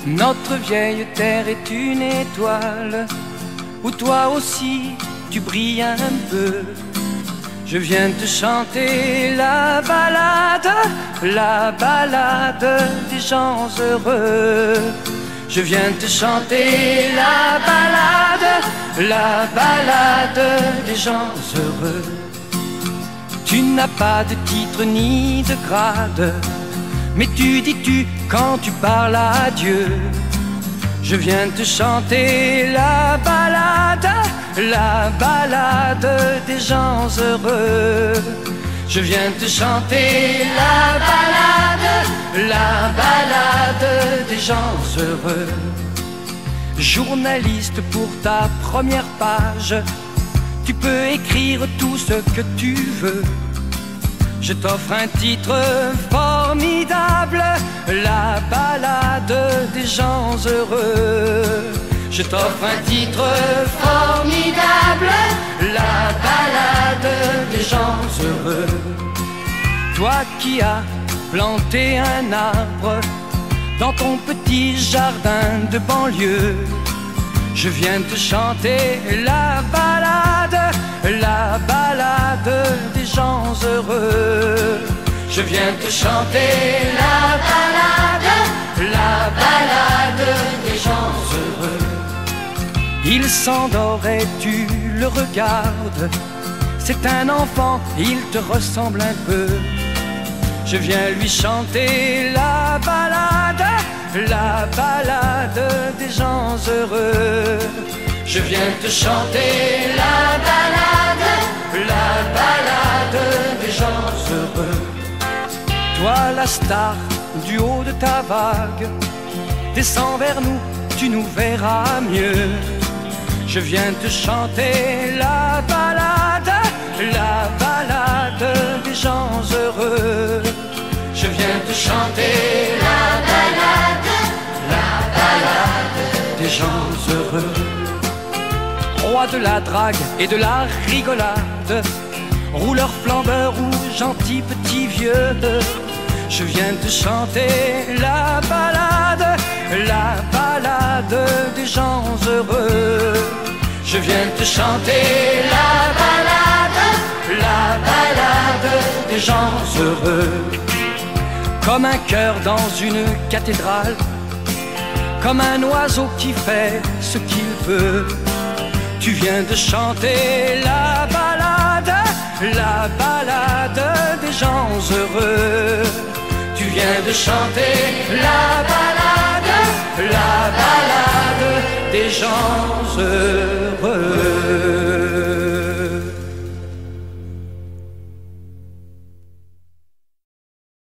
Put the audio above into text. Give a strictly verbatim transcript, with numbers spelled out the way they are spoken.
Notre vieille terre est une étoile où toi aussi tu brilles un peu. Je viens te chanter la balade, la balade des gens heureux. Je viens te chanter la balade, la balade des gens heureux. Tu n'as pas de titre ni de grade, mais tu dis tu quand tu parles à Dieu. Je viens te chanter la balade, la balade des gens heureux. Je viens te chanter la balade, la balade des gens heureux. Journaliste pour ta première page, tu peux écrire tout ce que tu veux. Je t'offre un titre formidable, la balade des gens heureux. Je t'offre un titre formidable, la balade des gens heureux. Toi qui as planté un arbre dans ton petit jardin de banlieue, je viens te chanter la balade, la balade des gens heureux. Je viens te chanter la balade, la balade des gens heureux. Il s'endort et tu le regardes, c'est un enfant, il te ressemble un peu. Je viens lui chanter la balade, la balade des gens heureux. Je viens te chanter la balade, la balade des gens heureux. Toi la star du haut de ta vague, descends vers nous, tu nous verras mieux. Je viens te chanter la balade, la balade des gens heureux. Je viens te chanter la balade, la balade des gens heureux. Roi de la drague et de la rigolade, rouleur flambeur ou gentil petit vieux, je viens te chanter la balade, la balade des gens heureux. Je viens te chanter la balade, la balade des gens heureux. Comme un cœur dans une cathédrale, comme un oiseau qui fait ce qu'il veut. Tu viens de chanter la balade, la balade des gens heureux. Tu viens de chanter la balade, la balade des gens heureux.